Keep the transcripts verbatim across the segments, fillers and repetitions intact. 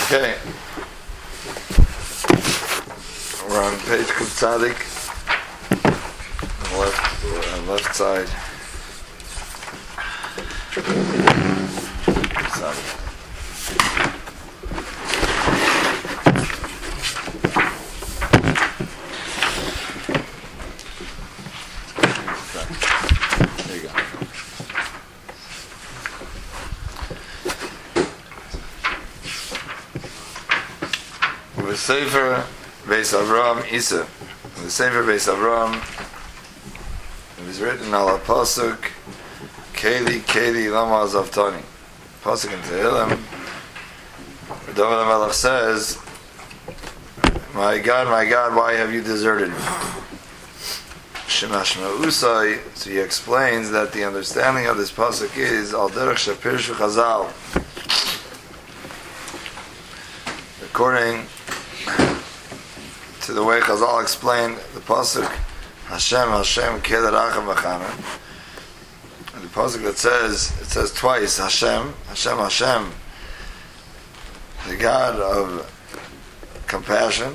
Okay. We're on page Kuf Tzadik, on the left, on the left side. Tzadik. There you go. The Sefer Beis Avram Isa. The Sefer Beis Avram. It was written on a pasuk, Keli Keli Lama Zavtani. Pasuk in Tehillim. David HaMelech says, "My God, my God, why have you deserted me?" Shema Shema Usai. So he explains that the understanding of this pasuk is Al Derech Shapirshu Chazal. According to the way Chazal explained the pasuk, Hashem, Hashem, Keder Achem V'chana. The pasuk that says, it says twice, Hashem, Hashem, Hashem, the God of compassion.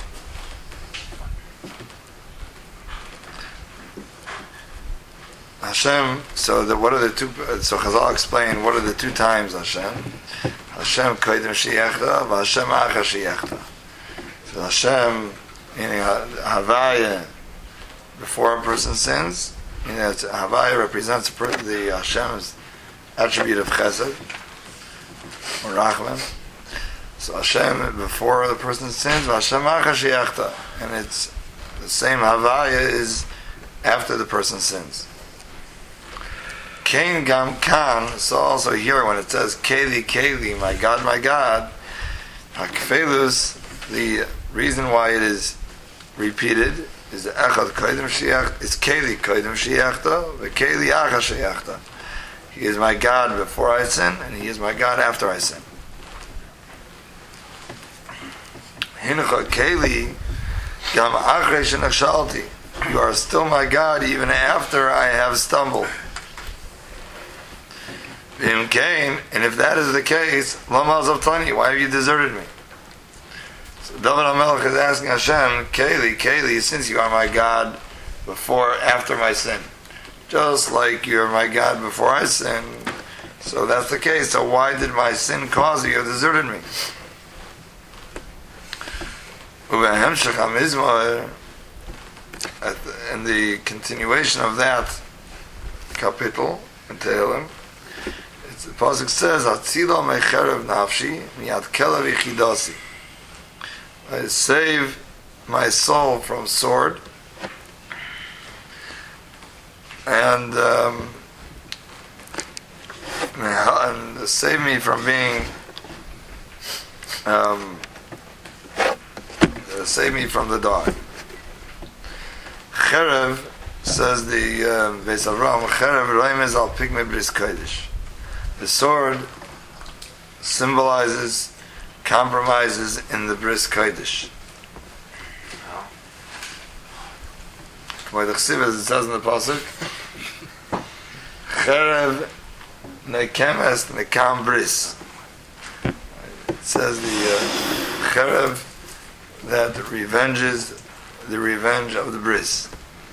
Hashem. So the, what are the two? So Chazal explained what are the two times Hashem? Hashem Kodim Sheyechta, Hashem Acha Sheyechta. So Hashem, meaning Havaya, before a person sins, meaning that Havaya represents the Hashem's attribute of Chesed or Rachman. So Hashem before the person sins, Hashem Acha Sheyechta, and it's the same Havaya is after the person sins. Kain Gam Kan, so also here when it says Keli Keli, my God, my God, Hakfelus, the reason why it is repeated is the Echad Kodim Sheyachta, it's Keli Kodim Sheyachta, the Keli Acha Sheyachta. He is my God before I sin, and He is my God after I sin. Hincha Keli Gam Achrei Shenachshalti, you are still my God even after I have stumbled. And if that is the case, Lama Zavtani, why have you deserted me? So David HaMelech is asking Hashem, Keli, Keli, since you are my God before, after my sin, just like you're my God before I sin, so that's the case. So why did my sin cause you to deserted me? In the continuation of that capital in Tehillim, the pasuk says, "Atzilo mecherev nafshi miyad kelav yichidasi." I save my soul from sword, and um, and save me from being, um, save me from the dog. Cherev, says the uh, Beis Avram, Cherev roimez al pigmei bris kodesh. The sword symbolizes compromises in the bris kodesh. As it says in the pasuk, Cherev nekemes nekam bris. It says the uh, Cherev that revenges the revenge of the bris.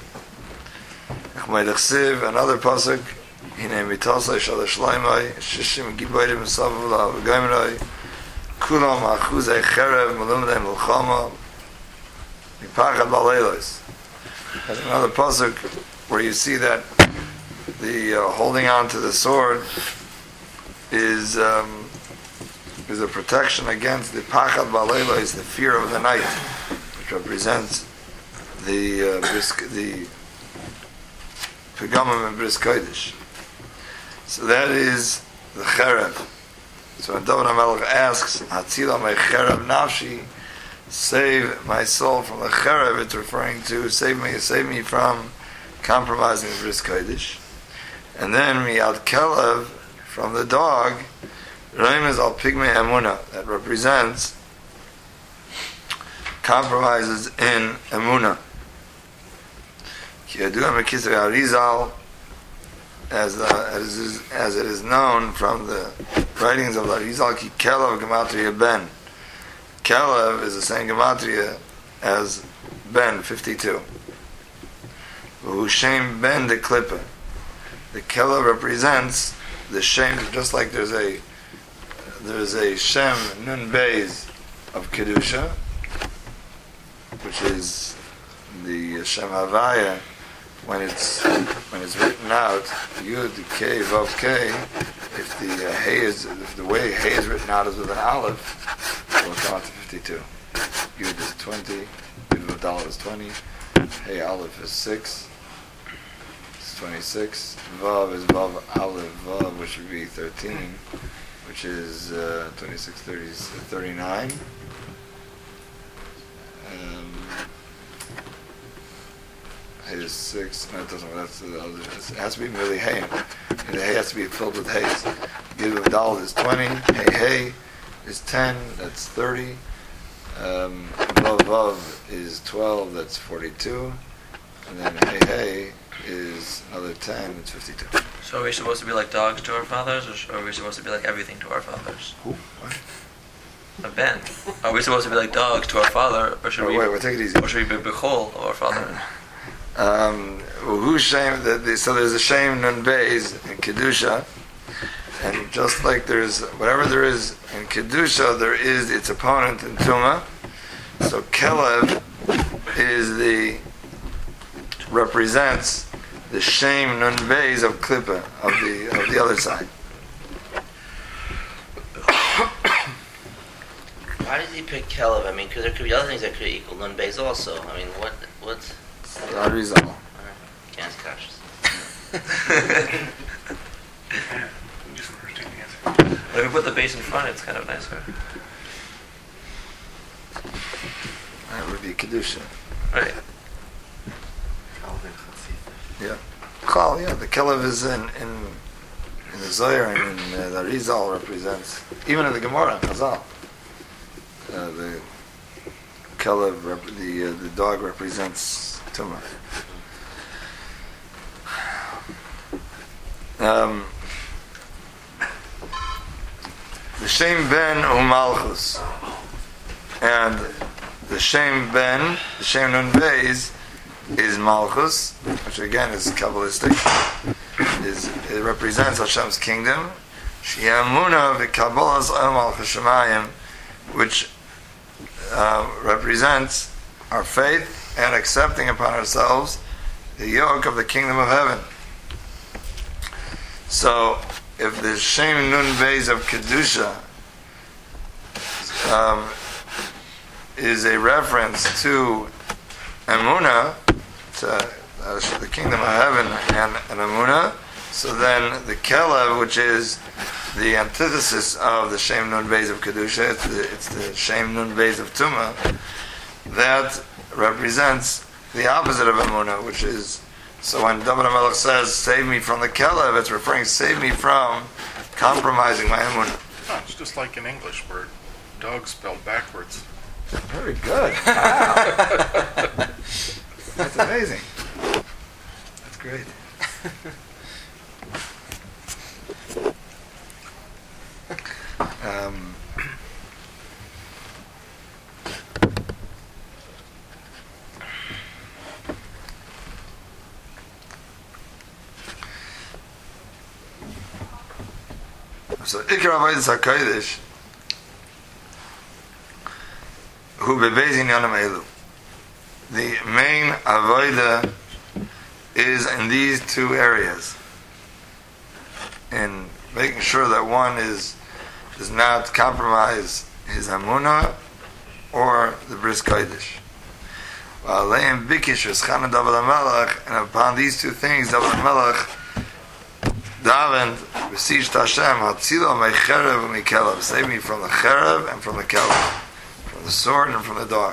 Another pasuk. Hine mitosay shalosh laimai shishim giborim savula v'gaimenai kulam achuzei cherev malumdei milchama mipachad baleilos. There's another pasuk where you see that the uh, holding on to the sword is um, is a protection against the pachad baleilos, the fear of the night, which represents the uh, bris, the pegamim and bris kodesh. So that is the cherev. So when David HaMelech asks, Hatzila my cherev nafshi, save my soul from the cherev, it's referring to save me, save me from compromising the bris kodesh. And then miyad kelev, from the dog, roimez al pigmei emuna, that represents compromises in emuna. Ki yadua mekisrei Arizal, as uh, as, is, as it is known from the writings of the Arizal, ki kelav gematria ben, Kelev is the same gematria as Ben, fifty-two. Shem Ben the Klippa. The Kelev represents the Shem, just like there's a there's a Shem Nun Beis of Kedusha, which is the Shem Havaya. When it's when it's written out, Yud K Vav K, if the uh, Hey is if the way Hey is written out is with an Aleph, it will come out to fifty-two. Yud is twenty, Yud Vav Dalet is twenty, Hey Aleph is six, it's twenty-six. Vav is Vav Aleph Vav, which would be thirteen, which is uh, twenty-six, thirty, thirty-nine. Um, Hay is six. No, it doesn't. That's the other. It has to be really hay. And the hay has to be filled with hays. Gid of Dalet is twenty. Hey hay is ten. That's thirty. Um, Vav Vav is twelve. That's forty-two. And then hey hay is another ten. It's fifty-two. So are we supposed to be like dogs to our fathers, or are we supposed to be like everything to our fathers? Who? What? A Ben. Are we supposed to be like dogs to our father, or should oh, we? Wait, wait, take it easy. Or should we be bechol of our father? Um, who shame that the, so there's a shame nun beis in kedusha, and just like there's whatever there is in kedusha, there is its opponent in tuma. So Kelev is the represents the shame nun beis of klippa of the of the other side. Why did he pick Kelev? I mean, because there could be other things that could equal nun beis also. I mean, what what's That result. Can't catch. But if we put the base in front, it's kind of nicer. That would be kedusha. Right. Yeah. Chal, yeah. The Kelev is in in in the Zohar and in uh, the Rizal represents even in the Gemara Chazal. Uh, the Kelev, rep- the uh, the dog represents Tumah. Um, the Shem Ben Umalchus, and the Shem Ben, the Shem Nun Beis, is Malchus, which again is Kabbalistic. Is it represents Hashem's kingdom. Shiamuna v'Kabbalas Al Malchus Shemayim, which uh, represents our faith and accepting upon ourselves the yoke of the kingdom of heaven. So, if the Shem Nun Beis of Kedusha um, is a reference to Emunah, to uh, the kingdom of heaven and, and Emunah, so then the Kelev, which is the antithesis of the Shem Nun Beis of Kedusha, it's the, it's the Shem Nun Beis of Tumah, that represents the opposite of Emunah, which is, so when David HaMelech says, save me from the Kelev, it's referring, save me from compromising my Emunah. No, it's just like in English where dog spelled backwards. Very good. Wow. That's amazing. That's great. Um, so Ikar Avodas HaKodesh Hu Bebeis Inyanim Elu. The main avodah is in these two areas, in making sure that one is does not compromise his amunah or the bris kodesh. V'aleim bikish v'schana David HaMelech, and upon these two things, David HaMelech davened v'sish Hashem hatzilo mecherev u'mikelev, save me from the cherev and from the kelev, from the sword and from the dog.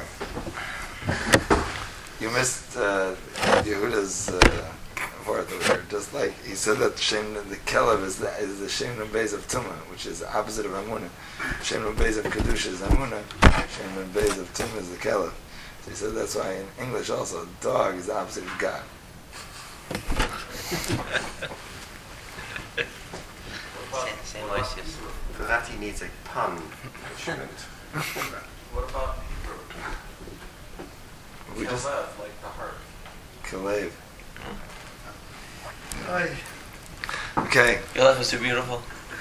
You missed uh, Yehuda's uh, word over there. Just like he said that Shem, the Kelev is the, is the Shem Nun Beis of Tumah, which is the opposite of Amunah. Shem Nun Beis of Kedusha is Amunah. Shem Nun Beis of Tumah is the Kelev. So he said that's why in English also, dog is the opposite of God. Same, same voices. For that he needs a pun. What about Hebrew? We just Kalev, like the heart. Kalev. Okay. Your life was too beautiful.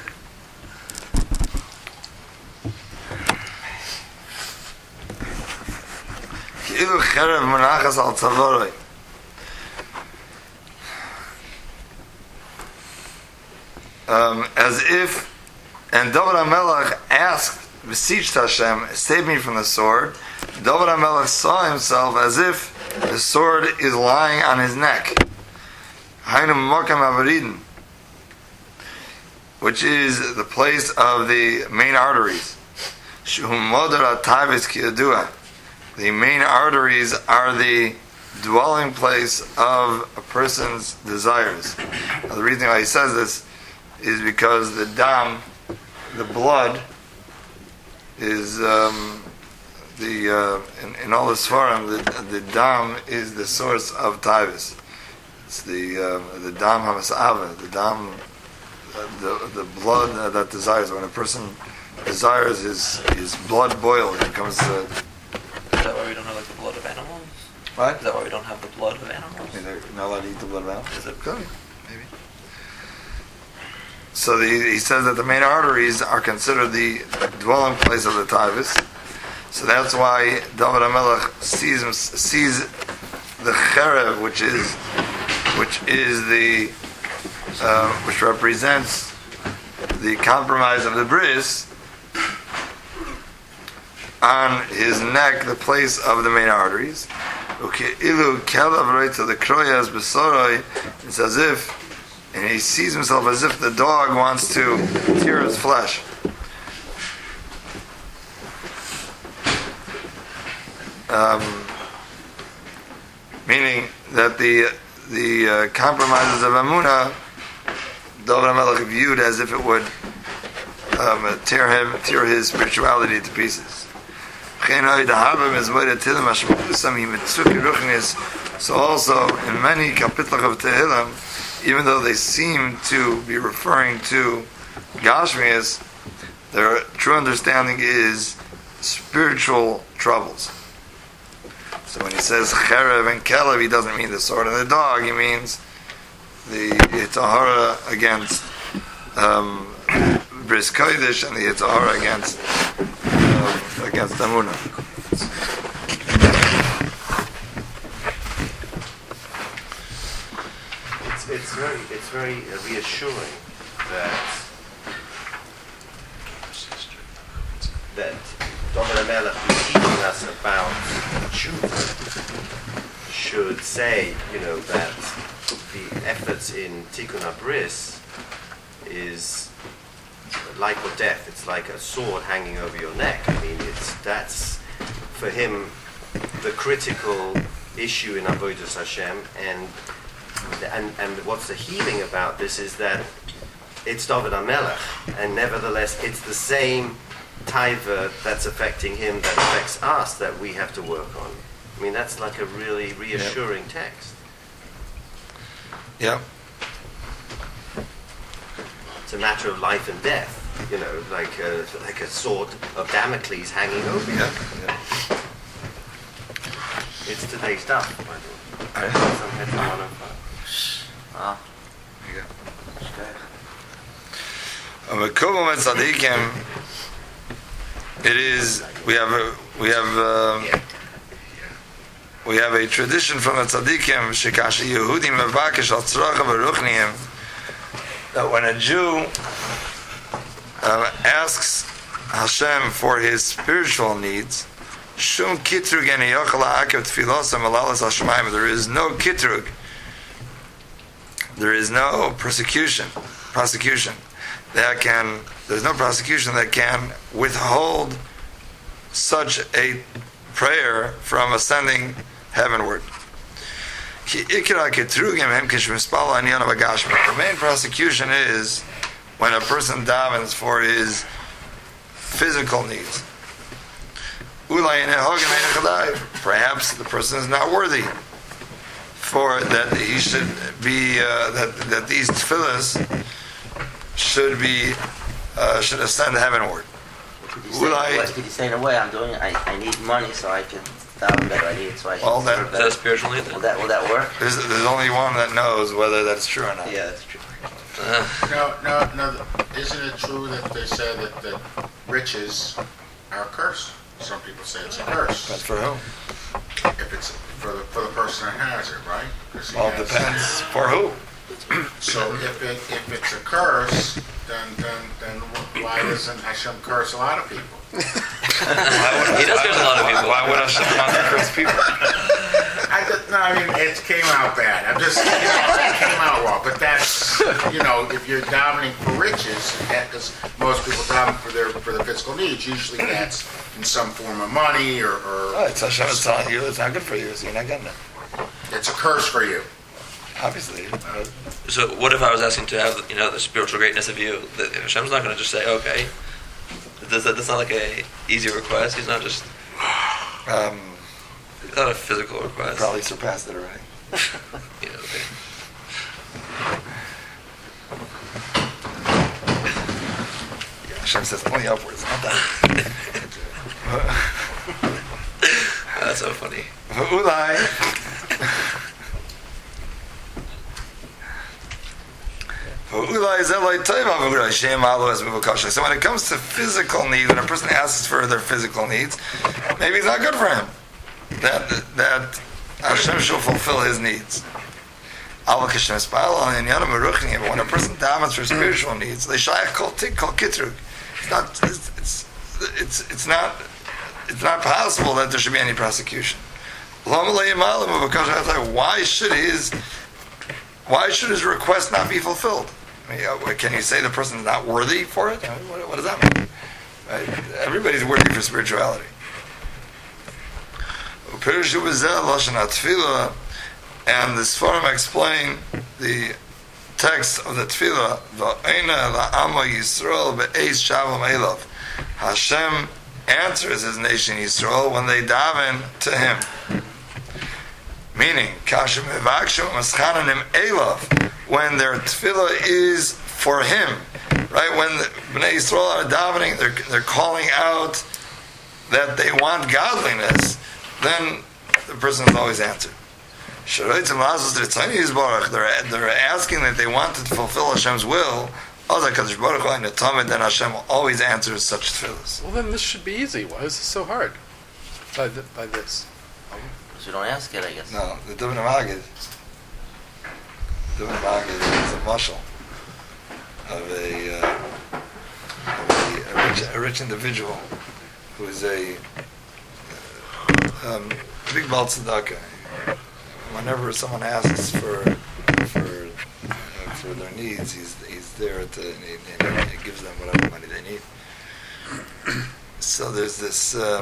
Ki'ilu cherev munachas al tzavoroi. Um, as if, and David HaMelech asked, beseeched Hashem, save me from the sword. David HaMelech saw himself as if the sword is lying on his neck. Hainu Makam Avaridin, which is the place of the main arteries. Shuhum Modar Atavis Kiyadua. The main arteries are the dwelling place of a person's desires. Now, the reason why he says this is because the dam, the blood, is um, the uh, in, in all the svarim, the, the dam is the source of taivus. It's the uh, the dam hamasava, the dam, uh, the the blood uh, that desires. When a person desires his his blood boil, it becomes. Uh, Is that why we don't have like the blood of animals? what? Is that why we don't have the blood of animals? I mean, they're not allowed to eat the blood of animals. Is it? Could be, maybe. So the, he says that the main arteries are considered the dwelling place of the taivus. So that's why David HaMelech sees sees the cherev, which is which is the uh, which represents the compromise of the bris, on his neck, the place of the main arteries. Uki'ilu kelav roitza the kroyas besoroi. It's as if, and he sees himself as if the dog wants to tear his flesh. Um, meaning that the the uh, compromises of Amunah, David HaMelech viewed as if it would um, tear him, tear his spirituality to pieces. So also in many kapitlach of Tehillim, even though they seem to be referring to Gashmias, their true understanding is spiritual troubles. So when he says cherev and kelev, he doesn't mean the sword and the dog. He means the Yitzhahara against um, Bris Kodesh and the Yitzhahara against uh, against Amunah. It's it's very it's very reassuring that that David HaMelech teaching us about tshuva should say, you know, that the efforts in Tikkun HaBris is life or death. It's like a sword hanging over your neck. I mean, it's that's for him the critical issue in Avodas Hashem, and and and what's the healing about this is that it's David HaMelech, and nevertheless it's the same taiva that's affecting him that affects us that we have to work on. I mean, that's like a really reassuring yep. text. Yeah. It's a matter of life and death, you know, like a, like a sword of Damocles hanging over you. Yeah. Yeah. It's today's stuff, by the way. All right. Some heads are one oh five. Wow. There you go. Um, tzadikim, it is we have a we have um, we have a tradition from the tzadikim shekashi Yehudim mevakesh al tzrachav v'ruchniim, that when a Jew um, asks Hashem for his spiritual needs, shum kitrug and yochel ha'akev tefilosam alalas hashemaim, there is no kitrug, there is no persecution, prosecution that can, there's no prosecution that can withhold such a prayer from ascending heavenward. The main prosecution is when a person davens for his physical needs. Perhaps the person is not worthy for that he should be uh, that that these tefillahs should be uh, should ascend heavenward. Could you say, in a Ulai- way, could you say in a way, I'm doing, I, I need money so I can daven better. I need it so I can Well, serve that- Is that better. a spiritual need Will then? that will that work? There's, there's only one that knows whether that's true or not. Yeah, that's true. Uh, No, no, no. Isn't it true that they say that, that riches are a curse? Some people say it's a But curse. for who? If it's for the for the person that has it, right? 'Cause he Well, it has- depends. For who? So if it if it's a curse, then then then why doesn't Hashem curse a lot of people? he does curse a lot of people. Why would Hashem want to curse people? I just, no, I mean it came out bad. I'm just, you know, it came out wrong. But that's, you know, if you're davening for riches, because most people daven for their for their physical needs, usually that's in some form of money or, Oh, or it's Hashem is telling you it's not good for you, so you're not getting it. it's a curse for you. Obviously. Uh, So what if I was asking to have, you know, the spiritual greatness of you? That Hashem's not going to just say, okay. That's, that's not like a easy request. He's not just, um, it's not a physical request. probably surpassed it already. Yeah, okay. Hashem says only upwards, not down. That's so funny. Ulai. So when it comes to physical needs, when a person asks for their physical needs, maybe it's not good for him that that Hashem shall fulfill his needs. But when a person davens for spiritual needs, it's not it's, it's it's it's not it's not possible that there should be any prosecution. Why should his why should his request not be fulfilled? I mean, uh, can you say the person is not worthy for it? I mean, what, what does that mean? Right? Everybody's worthy for spirituality. And the Sfarim explain the text of the Tefillah. Hashem answers his nation Yisrael when they daven to him. Meaning, when their tefillah is for him, right? When the Bnei Yisrael are davening, they're, they're calling out that they want godliness, then the person is always answered. They're, they're asking that they want to fulfill Hashem's will, then Hashem always answers such tefillahs. Well, then this should be easy. Why is this so hard? By, th- by this. Because we don't ask it, I guess. No, the Dubin Magid, Dubin Magid is a mashal of a, uh, of a, a, rich, a rich individual who is a uh, um, big Baal Tzedakah. Whenever someone asks for for uh, for their needs, he's he's there to and he, and he gives them whatever money they need. So there's this. Um,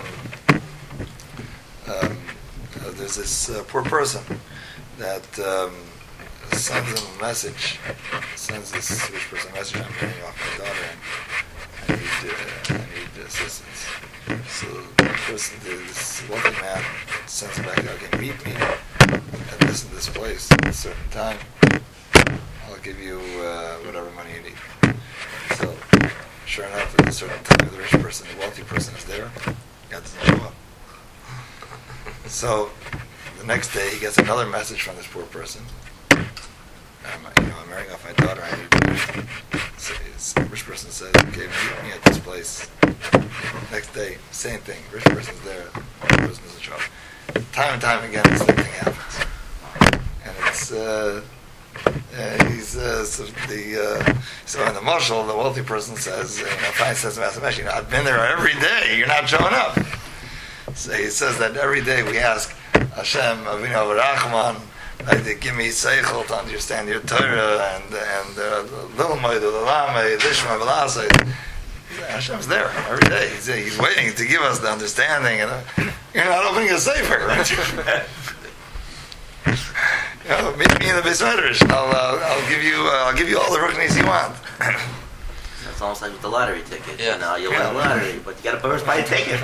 um, Uh, there's this uh, poor person that um, sends him a message, sends this rich person a message, I'm paying off my daughter and I need, uh, I need assistance. So the person, this wealthy man, sends him back, okay, meet me at this this place at a certain time. I'll give you uh, whatever money you need. So, sure enough, at a certain time, the rich person, the wealthy person is there, God doesn't show up. So the next day he gets another message from this poor person. I'm, you know, I'm marrying off my daughter. I need money. So the rich person says, "Okay, meet me at this place." Next day, same thing. Rich person's there. Poor person doesn't show up. Time and time again, the same thing happens. And it's uh, uh, he's uh, so the uh, so in the mashal, the wealthy person says, you know, finally says to Master Mesh, you know, I've been there every day. You're not showing up. So he says that every day we ask Hashem, Avinu V'Rachman, like, to give me seichel to understand your Torah and and little moed, l'lamei, lishma v'lasei. Hashem's there every day. He's, he's waiting to give us the understanding. And uh, you're not opening a sefer. You know, meet me in the Beis Medrash. I'll uh, I'll give you uh, I'll give you all the ruknis you want. It's almost like with the lottery ticket. Yeah. You know, you Yeah. win the lottery, but you got to first buy a ticket.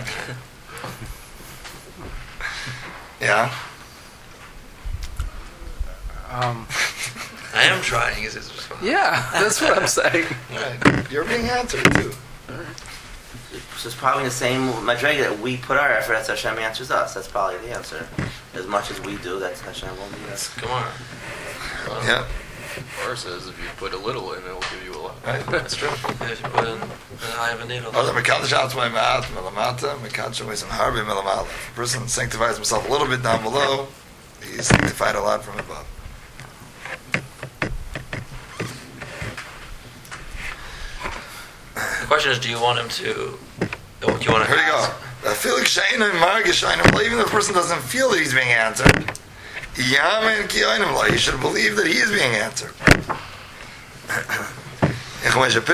Yeah. Um, I am trying. Is this yeah, that's what I'm saying. Right. You're being answered too. So it's probably the same madrega that we put our effort. That's Hashem answers us. That's probably the answer. As much as we do, that's Hashem will be us. Come on. Well, Yeah, Bar says if you put a little in, it'll give you a lot. right. That's true. If you put in the eye of a needle. Oh, the Mekadosh Atzmai Ma'at Melamata, Mekadosh Meisam Harbi Melamala. If a person sanctifies himself a little bit down below, he's sanctified a lot from above. The question is, do you want him to? Do you want to? Here we go. I feel like Shaina Margish Shaina, even if the person doesn't feel that he's being answered, Yamin Ki Ainim Lo, he should believe that he is being answered. As the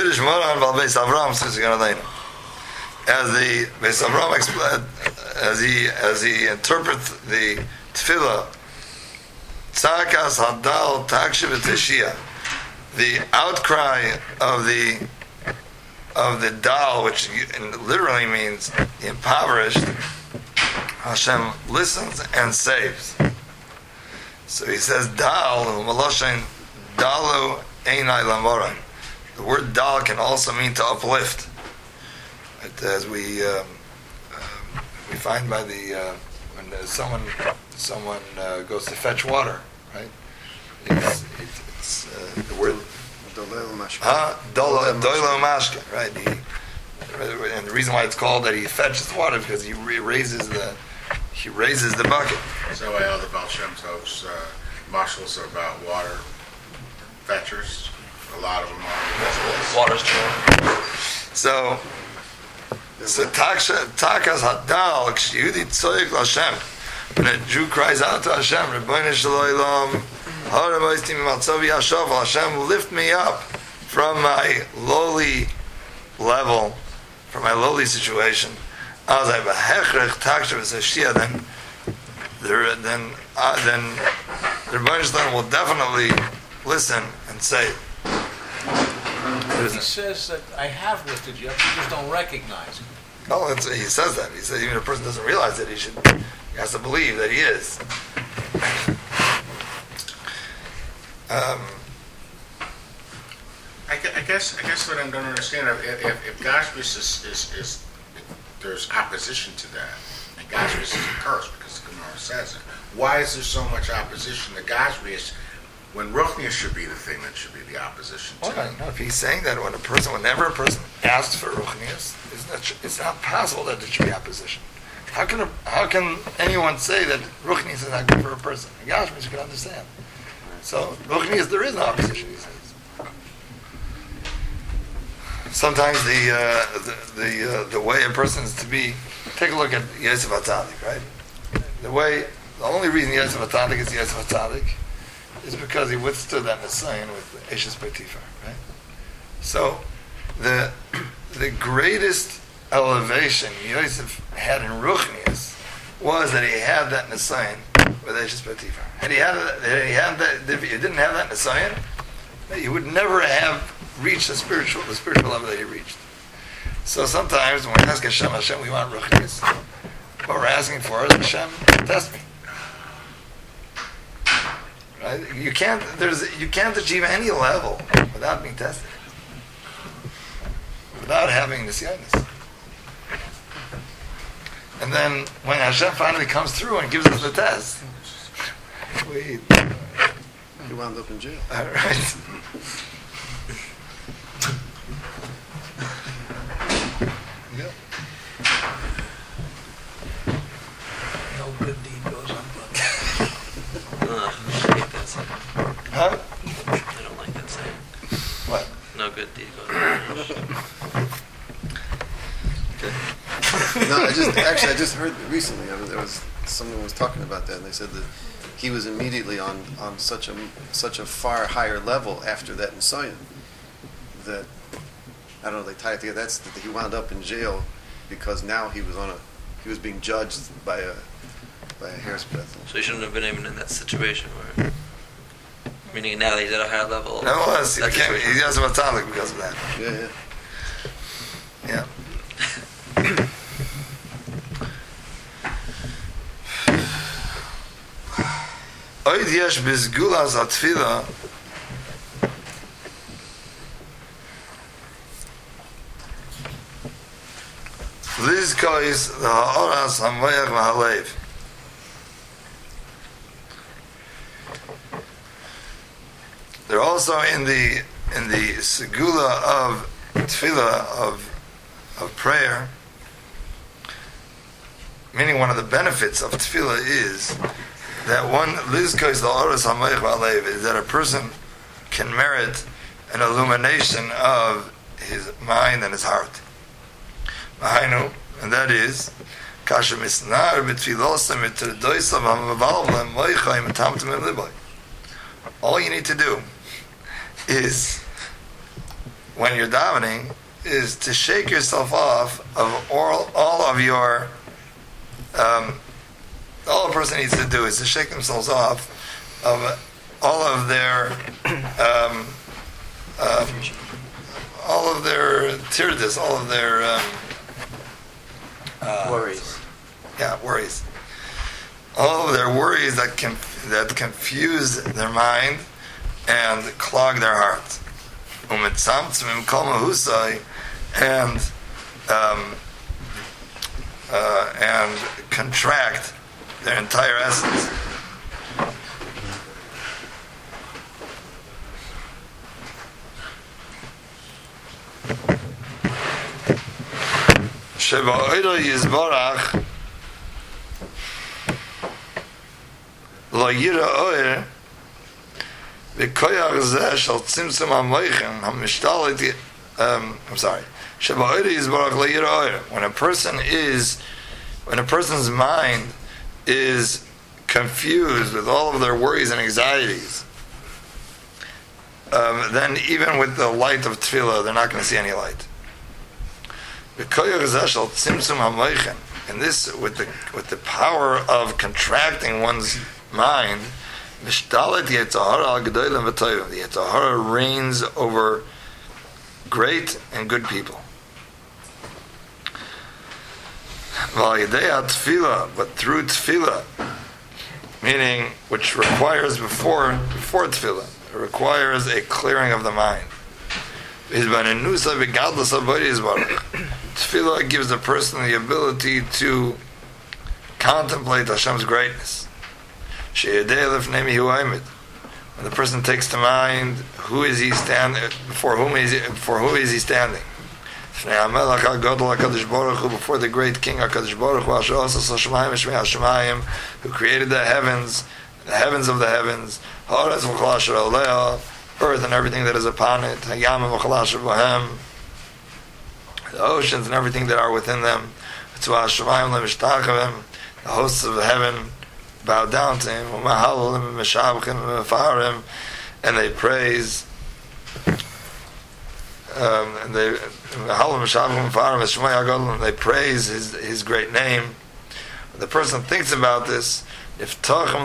Beis Avram explained, as he as he interprets the tefillah, Tzakas Hadal Takshiv Teshia, the outcry of the of the dal, which literally means impoverished, Hashem listens and saves. So he says dal, Maloshen dalu einai lamorai. The word dal can also mean to uplift. It, as we um, um, we find by the uh, when uh, someone someone uh, goes to fetch water, right? It's, it's, it's uh, the word. Huh? Dolo mashka, right? He, and the reason why it's called that he fetches water because he raises the he raises the bucket. So why all the Baal Shem Tov's uh, marshals are about water fetchers. A lot of them are. Water's true. So, so taksha takas hadal k'shiyudi tzoyik l'Hashem. When a Jew cries out to Hashem, Rebbeinu Shalom. Hashem, lift me up from my lowly level, from my lowly situation. Then, then, uh, then the Rebbeinu Shalom will definitely listen and say. He says that I have lifted you up, you just don't recognize it. No, it's, he says that. He says even if a person doesn't realize it, he should. He has to believe that he is. Um, I, gu- I guess I guess what I'm going to understand if if, if Gashmis is, is is there's opposition to that, and Gashmis is a curse because the Gemara says it. Why is there so much opposition to Gashmis when Ruchnius should be the thing that should be the opposition to? well, no, if he's saying that when a person, whenever a person asks for Ruchnius, it's not, it's not possible that there should be opposition. How can a, how can anyone say that Ruchnius is not good for a person? Gashmis you can understand. So, Ruchnius, there is no opposition, he says. Sometimes the uh, the the, uh, the way a person is to be, take a look at Yosef HaTzadik, right? The way, the only reason Yosef HaTzadik is Yosef HaTzadik is because he withstood that Nisayon with Eshes Potiphar, right? So, the the greatest elevation Yosef had in Ruchnius was that he had that Nisayon with Eshes Potiphar. Had he had that, had he had that, if he didn't have that Nisayon, he would never have reached the spiritual, the spiritual level that he reached. So sometimes when we ask Hashem, Hashem, we want Ruchnius. What we're asking for is Hashem, test me. Right? You can't. There's. You can't achieve any level without being tested, without having nisyonos. And then when Hashem finally comes through and gives us the test, we. You wound up in jail. All right. Yep. No good deed goes unpunished. Ugh, I hate that saying. Huh? I don't like that saying. What? No good deed goes unpunished. No, I just actually I just heard recently. I was, there was someone was talking about that, and they said that he was immediately on, on such a such a far higher level after that Nisayon that I don't know. They tied it together. That's that he wound up in jail because now he was on a he was being judged by a by a hair's breadth. So he shouldn't have been even in that situation where, meaning now that he's at a higher level. Nevertheless, he that became, situation- he has a metallic because of that. Yeah, yeah. Yeah. Oid yesh bizgulas atfila Lizkois the ha'oras hamoyach v'halev. They're also in the in the segula of tefillah of of prayer. Meaning, one of the benefits of tefillah is that one lizkois the ha'oras hamoyach v'halev is that a person can merit an illumination of his mind and his heart. Mahainu, and that is, kasher misnar b'tfilosam eterdoisam ha'mavalvlem moichayim etamtem liboy. All you need to do is, when you're davening, is to shake yourself off of all, all of your, um, all a person needs to do is to shake themselves off of all of their, um, um, all of their tirdas, all of their um, uh, Worries. Yeah, worries. All of their worries that can that confuse their mind and clog their heart. And um, uh, and contract their entire essence. Sheba'odo Yizborach Lo Yira Oir V'koyach Zeh Shal Tzimtzum HaMoichem HaMishtalit um, I'm sorry Sheba'odo Yizborach Lo Yira Oir. When a person is when a person's mind is confused with all of their worries and anxieties, um, then even with the light of tefillah, they're not going to see any light. And this, with the with the power of contracting one's mind, the Yetzer Hara reigns over great and good people. But through tefillah, meaning which requires before before tefillah, it requires a clearing of the mind. Tefillah gives the person the ability to contemplate Hashem's greatness. When the person takes to mind who is he standing before, whom is he, for who is he standing? Before the great King HaKadosh Baruch Hu, who created the heavens, the heavens of the heavens, earth and everything that is upon it, the oceans and everything that are within them, the hosts of heaven bow down to him, and they praise, um, and they and they praise his his great name. When the person thinks about this, if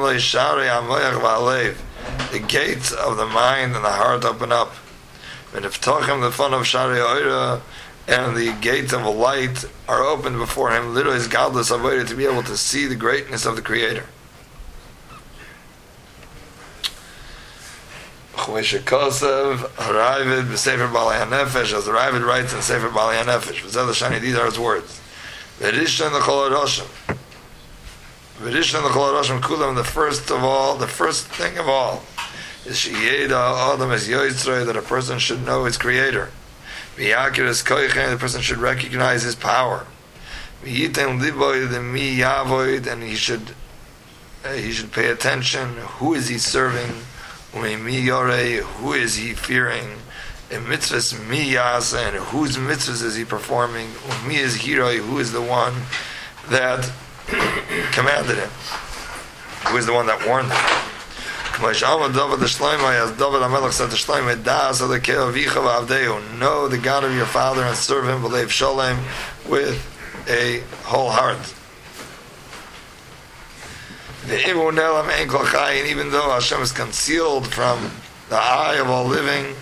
the gates of the mind and the heart open up, and if the fun of Shari and the gates of a light are opened before him, little is godless avoided to be able to see the greatness of the Creator. As the Ravid writes in Sefer Balei HaNefesh, these are his words. The first of all, the first thing of all, is that a person should know his Creator. The person should recognize his power. And he should uh, he should pay attention. Who is he serving? Who is he fearing? And whose mitzvahs is he performing? Who is the one that commanded him? Who is the one that warned him? As David HaMelech said to Shlomo, know the God of your father and serve him with a whole heart. And even though Hashem is concealed from the eye of all living,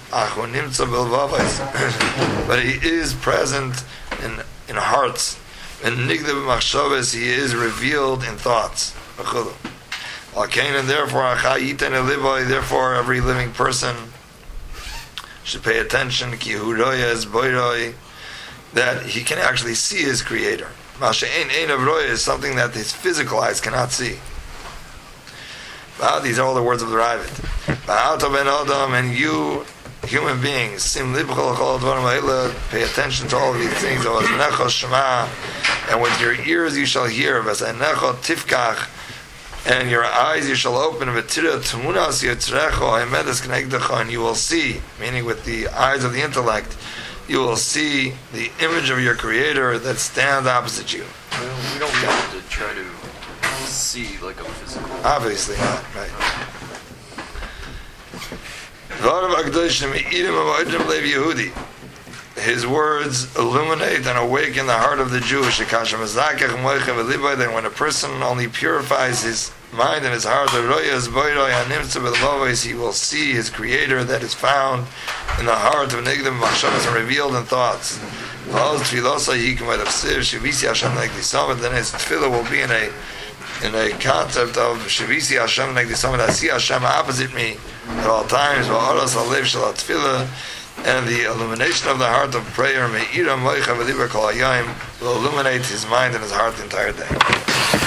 but he is present in, in hearts. And he is revealed in thoughts. And therefore, therefore, every living person should pay attention. that he can actually see his creator. Masha'ein ein avroya is something that his physical eyes cannot see. These are all the words of the Ravid. And you, human beings, sim pay attention to all of these things. And with your ears you shall hear, and your eyes you shall open, and you will see, meaning with the eyes of the intellect, you will see the image of your Creator that stands opposite you. Well, we don't have to try to see like a physical. Obviously not, right. His words illuminate and awaken the heart of the Jew. That when a person only purifies his mind and his heart, he will see his Creator that is found in the heart of Nigdim and revealed in thoughts. Then his tefillah will be in a in a concept of Shavisi Hashem Negdisam, I see Hashem opposite me at all times, and the illumination of the heart of prayer will illuminate his mind and his heart the entire day.